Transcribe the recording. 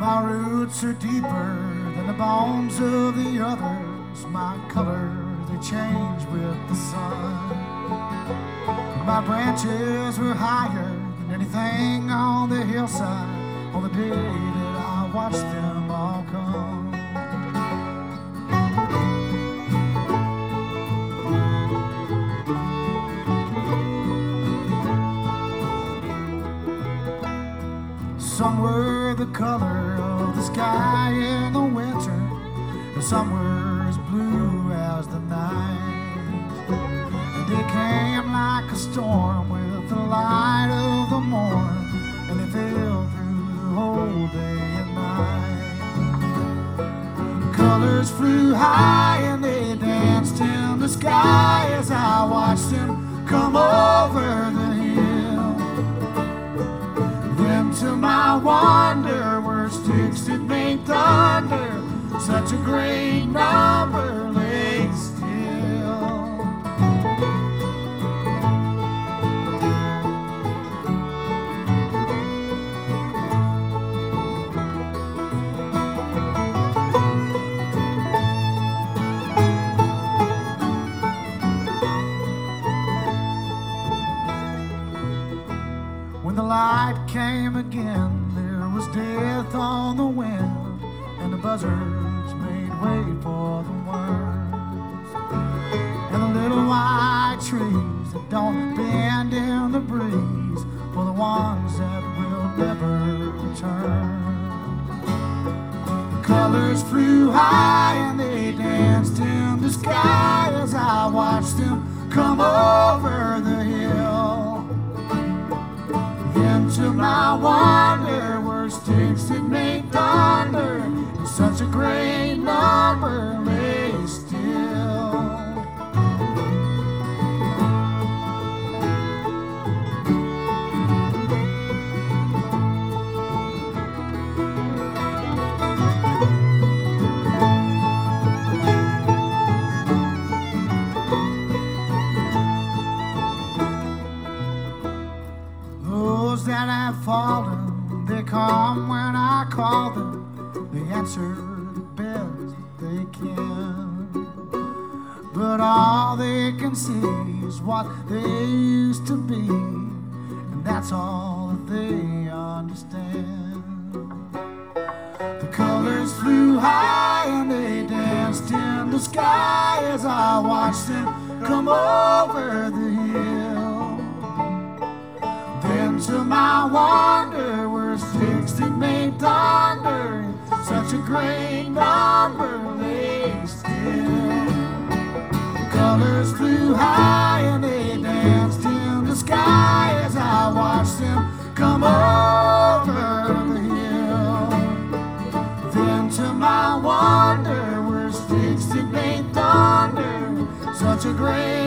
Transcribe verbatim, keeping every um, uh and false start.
My roots are deeper than the bones of the others. My colors, they change with the sun. My branches were higher than anything on the hillside on the day that I watched them all come. Some were the color of the sky in the winter, and some were as blue as the night. And they came like a storm with the light of the morn, and they fell through the whole day and night. Colors flew high and they danced in the sky as I watched them come over the hill. To my wonder were sticks that made thunder, such a great number lay still. When the light came again, there was death on the wind, and the buzzards made way for the worms. And the little white trees that don't bend in the breeze for the ones that will never return. Colors flew high and they danced in the sky as I watched them come over the hill. To my wonder were sticks that made thunder, and such a great number lay still. Those that have fallen, they come when I call them. They answer the best they can, but all they can see is what they used to be, and that's all that they understand. The colors flew high and they danced in the sky as I watched them come over the hill. To my wonder were sticks that made thunder, such a great number lay still. Colors flew high and they danced in the sky as I watched them come over the hill. Then to my wonder were sticks that made thunder, such a great